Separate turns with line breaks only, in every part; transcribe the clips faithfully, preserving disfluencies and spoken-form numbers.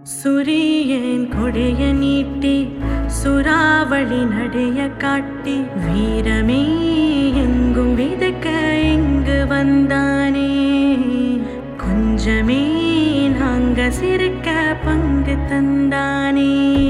சுரியன் கொடைய நீட்டி சுறாவளி நடைய காட்டி வீரமே எங்கும் விதைக்க இங்கு வந்தானே. கொஞ்சமே நாங்க சிரிக்க பங்கு தந்தானே.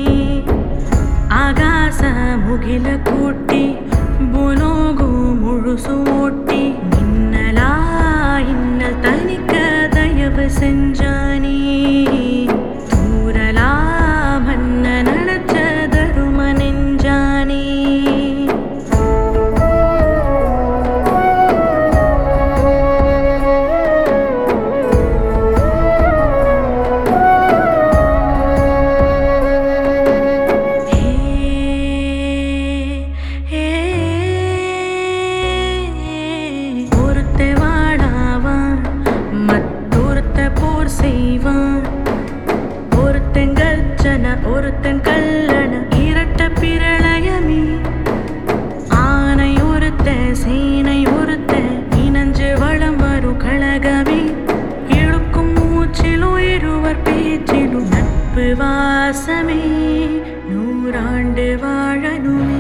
ஆகாச முகில கூட்டி பூலோகு முழுசு ஓட்டி மின்னலா இன்னல் தனிக்க தயவு செஞ்சானே. தூரலா மன்ன நடச்ச தரும நெஞ்சானே. ஒருத்தன் கல்லண இரட்ட பிரளயமே. ஆனை ஒருத்த சேனை ஒருத்த இனஞ்சு வளம் வரும் கழகமே. இழுக்கும் மூச்சிலும் இருவர் பேச்சிலும் நட்பு வாசமே. நூறாண்டு வாழணுமே.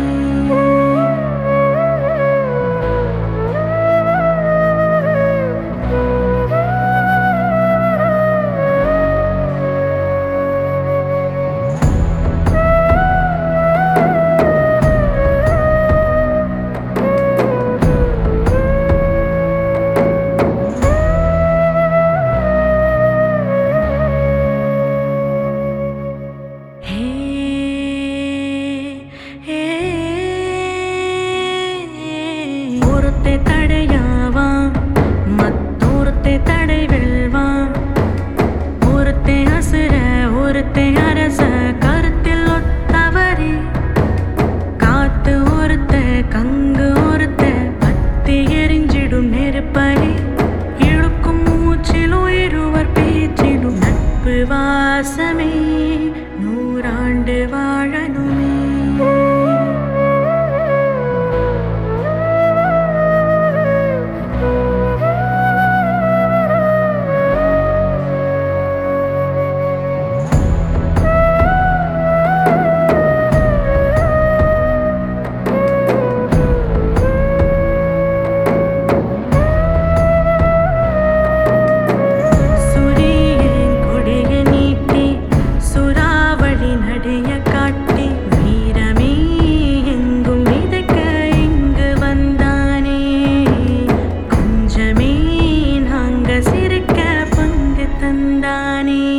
ஒருத்தை தடையாவான் மத்தொருத்தை தடை வெல்வான். ஒருத்தை அசுர ஒருத்தை அரச கருத்தில் ஒத்தவரே. காத்து ஒருத்த கங்கு ஒருத்த பத்தி எரிஞ்சிடும் நெருப்பரே. இழுக்கும் மூச்சிலும் இருவர் பேச்சிலும் நட்பு வாசமே. நூறாண்டு வாழணுமே. சிரிக்க பங்கு தந்தானே.